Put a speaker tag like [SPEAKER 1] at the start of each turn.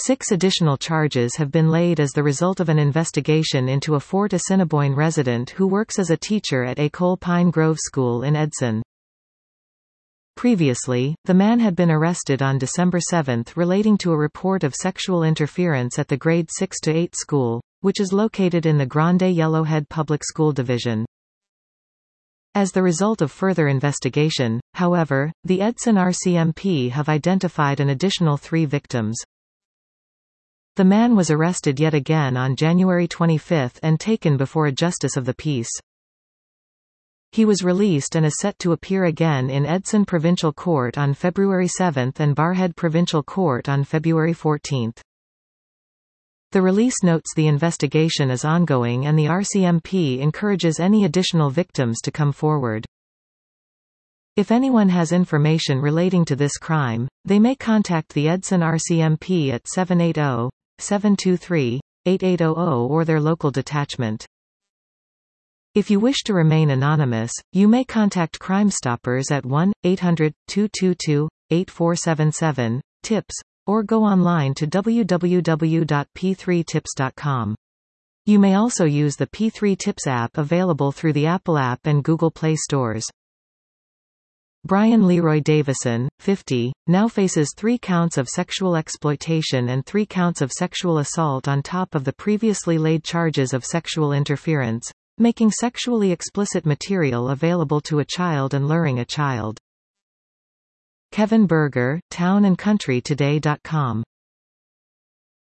[SPEAKER 1] 6 additional charges have been laid as the result of an investigation into a Fort Assiniboine resident who works as a teacher at École Pine Grove School in Edson. Previously, the man had been arrested on December 7 relating to a report of sexual interference at the grade 6 to 8 school, which is located in the Grande Yellowhead Public School Division. As the result of further investigation, however, the Edson RCMP have identified an additional 3 victims. The man was arrested yet again on January 25 and taken before a justice of the peace. He was released and is set to appear again in Edson Provincial Court on February 7 and Barrhead Provincial Court on February 14. The release notes the investigation is ongoing and the RCMP encourages any additional victims to come forward. If anyone has information relating to this crime, they may contact the Edson RCMP at 780-723-8800 or their local detachment. If you wish to remain anonymous, you may contact Crime Stoppers at 1-800-222-8477, TIPS, or go online to www.p3tips.com. You may also use the P3 Tips app available through the Apple App and Google Play stores. Brian Leroy Davison, 50, now faces 3 counts of sexual exploitation and 3 counts of sexual assault on top of the previously laid charges of sexual interference, making sexually explicit material available to a child and luring a child. Kevin Berger, townandcountrytoday.com